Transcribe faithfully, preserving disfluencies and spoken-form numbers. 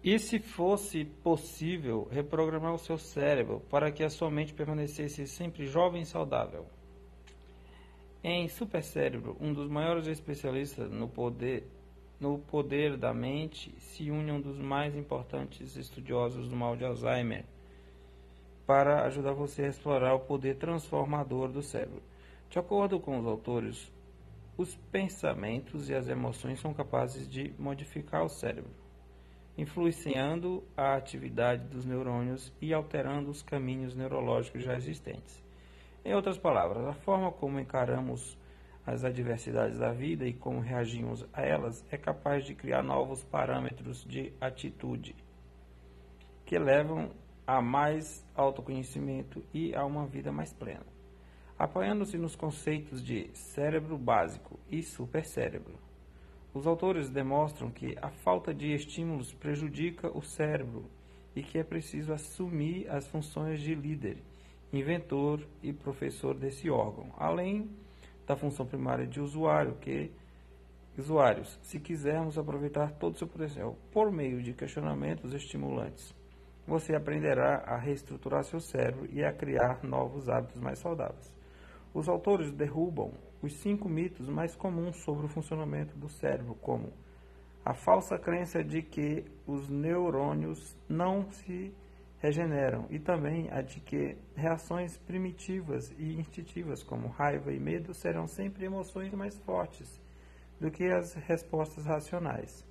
E se fosse possível reprogramar o seu cérebro para que a sua mente permanecesse sempre jovem e saudável? Em Supercérebro, um dos maiores especialistas no poder, no poder da mente, se une um dos mais importantes estudiosos do mal de Alzheimer para ajudar você a explorar o poder transformador do cérebro. De acordo com os autores, os pensamentos e as emoções são capazes de modificar o cérebro, influenciando a atividade dos neurônios e alterando os caminhos neurológicos já existentes. Em outras palavras, a forma como encaramos as adversidades da vida e como reagimos a elas é capaz de criar novos parâmetros de atitude que levam a mais autoconhecimento e a uma vida mais plena. Apoiando-se nos conceitos de cérebro básico e supercérebro, os autores demonstram que a falta de estímulos prejudica o cérebro e que é preciso assumir as funções de líder, inventor e professor desse órgão, além da função primária de usuário, que usuários, se quisermos aproveitar todo o seu potencial por meio de questionamentos estimulantes, você aprenderá a reestruturar seu cérebro e a criar novos hábitos mais saudáveis. Os autores derrubam os cinco mitos mais comuns sobre o funcionamento do cérebro, como a falsa crença de que os neurônios não se regeneram e também a de que reações primitivas e instintivas como raiva e medo serão sempre emoções mais fortes do que as respostas racionais.